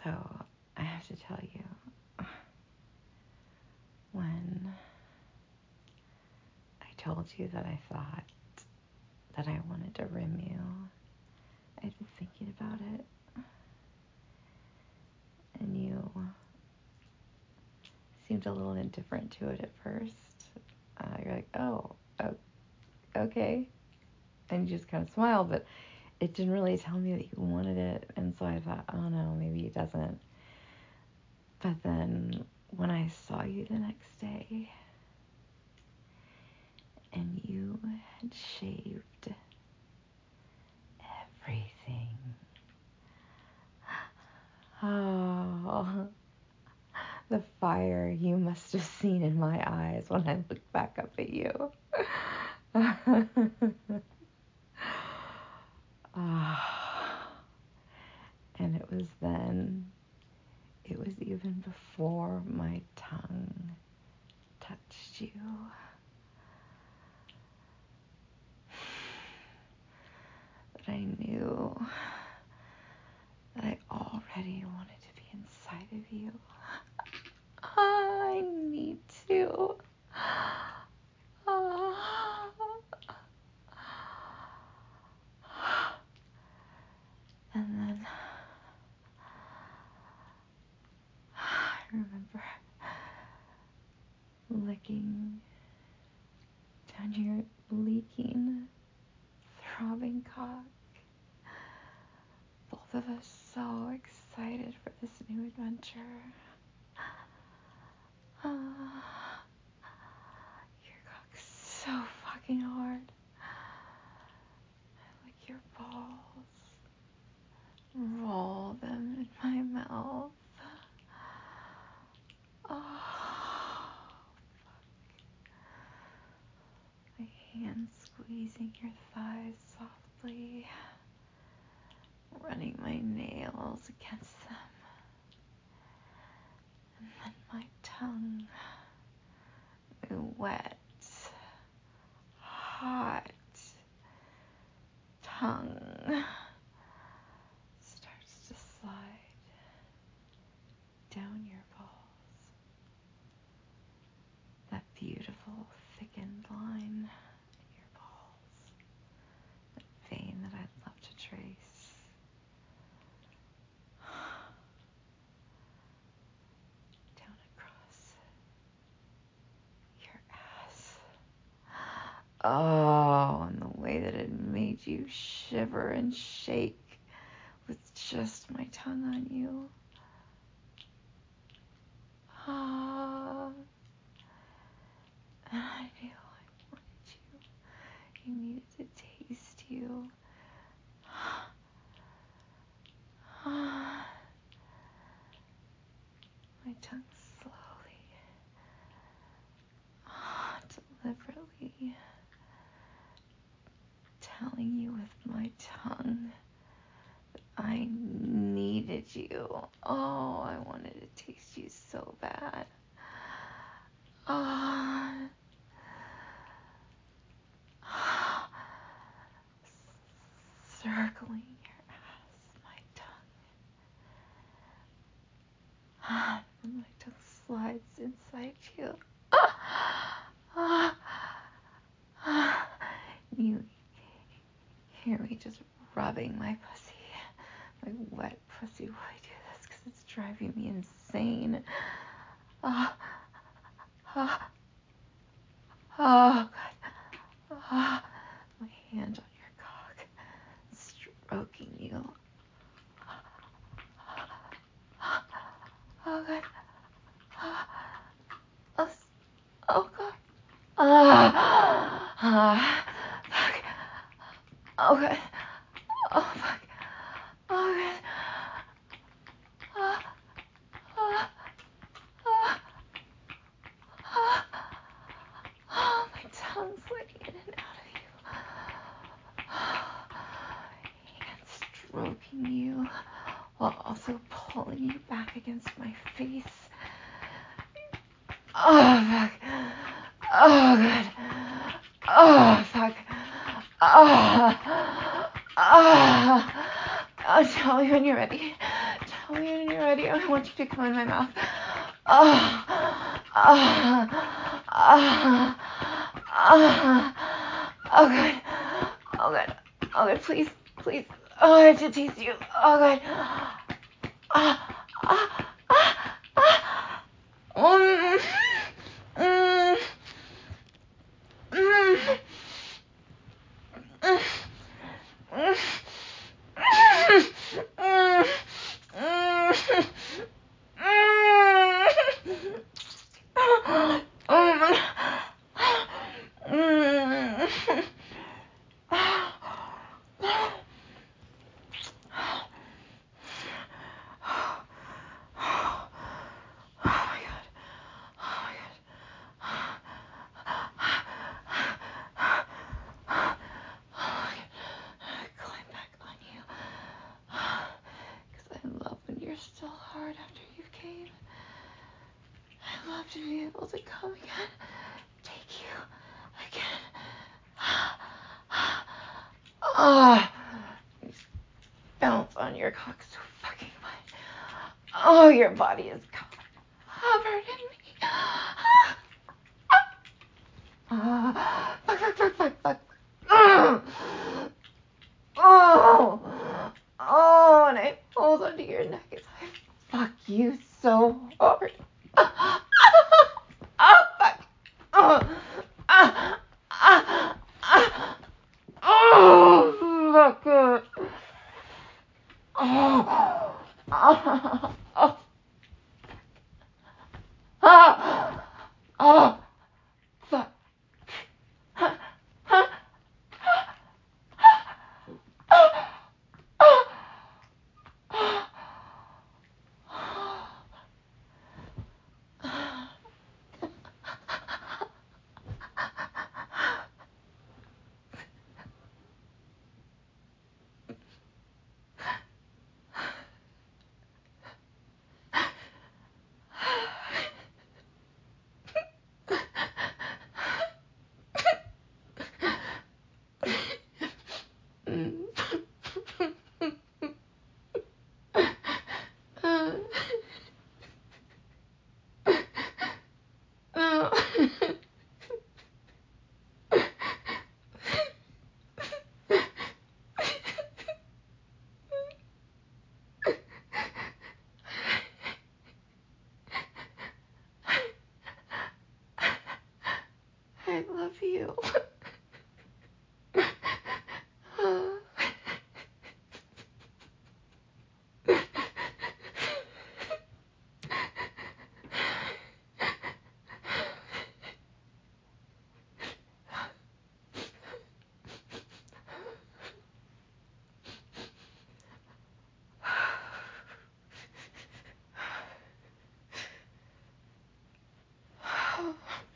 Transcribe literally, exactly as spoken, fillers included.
So, I have to tell you, when I told you that I thought that I wanted to rim you, I'd been thinking about it, and you seemed a little indifferent to it at first. Uh, you're like, oh, oh, okay, and you just kind of smiled, but it didn't really tell me that you wanted it, and so I thought, oh no, maybe he doesn't. But then when I saw you the next day, and you had shaved everything, oh, the fire you must have seen in my eyes when I looked back up at you. Oh, and it was then, it was even before my tongue touched you, that I knew that I already wanted to be inside of you. I need to. And then I remember licking down your leaking, throbbing cock. Both of us so excited for this new adventure. Uh, your cock's so fucking hard. I lick your balls, roll them in my mouth. Oh, my hands squeezing your thighs softly, running my nails against them, and then my tongue, my wet, hot tongue starts to slide down your balls. That beautiful thickened line in your balls. That vein that I'd love to trace. Down across your ass. Oh, and the way that it made you shiver and shake with just my tongue on you. Ah. And I knew I wanted you. I needed to taste you. Ah. My tongue slowly, ah, deliberately telling you with my tongue that I needed you. Oh, I wanted to taste you so bad. Ah. Circling your ass, my tongue. Ah, and my tongue slides inside you. Ah, ah, ah. You hear me just rubbing my pussy, my wet pussy. Why I do this? Because it's driving me insane. Ah, ah, oh, God. Ah, my hand on your cock, stroking you. Oh, God. Oh, oh God. Ah, ah, fuck. Oh, God. Oh, fuck. Oh, God. Ah, ah, ah, ah. Oh, my tongue's letting in and out of you. And stroking you while also pulling you back against my face. Oh, fuck. Oh, God. Oh, fuck. Oh, oh. Oh, tell me when you're ready. Tell tell me when you're ready. I want you to come in my mouth. Oh, oh, oh, oh, oh, good. Oh, good. Oh, good. Please, please. Oh, I have to taste you. Oh, good. Ah, ah, ah, ah. Um, mm, mm, mm, mm. Climb back on you. Because I love when you're still hard after you came. I love to be able to come again, take you again. Oh, bounce on your cock so fucking much. Oh, your body is covered in me. Ah, fuck, fuck, fuck, fuck, fuck. Mm. Oh, oh, and I hold onto your neck as I fuck you so hard. Oh, fuck. Oh, ah, ah, ah. Oh, fuck. Oh, oh, oh, oh, oh, fuck. I love you. Oh.